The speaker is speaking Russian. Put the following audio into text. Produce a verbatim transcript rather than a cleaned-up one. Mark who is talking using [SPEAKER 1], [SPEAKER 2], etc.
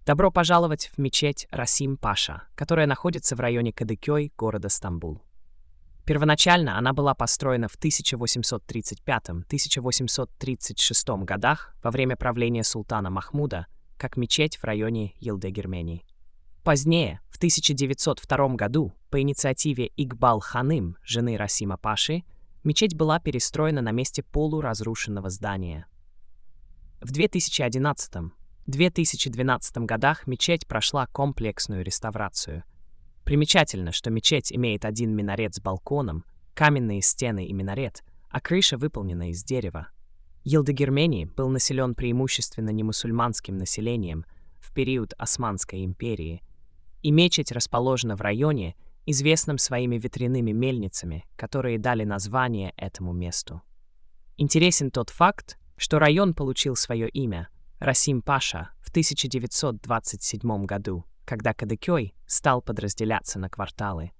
[SPEAKER 1] Добро пожаловать в мечеть Расим Паша, которая находится в районе Кадыкёй, города Стамбул. Первоначально она была построена в тысяча восемьсот тридцать пятом — тысяча восемьсот тридцать шестом годах во время правления султана Махмуда как мечеть в районе Йылдызгирмени. Позднее, в тысяча девятьсот втором году, по инициативе Игбал Ханым, жены Расима Паши, мечеть была перестроена на месте полуразрушенного здания. В две тысячи одиннадцатом — две тысячи двенадцатом годах мечеть прошла комплексную реставрацию. Примечательно, что мечеть имеет один минарет с балконом, каменные стены и минарет, а крыша выполнена из дерева. Йылдызгирмени был населен преимущественно немусульманским населением в период Османской империи, и мечеть расположена в районе, известном своими ветряными мельницами, которые дали название этому месту. Интересен тот факт, что район получил свое имя Расим Паша в тысяча девятьсот двадцать седьмом году, когда Кадыкёй стал подразделяться на кварталы.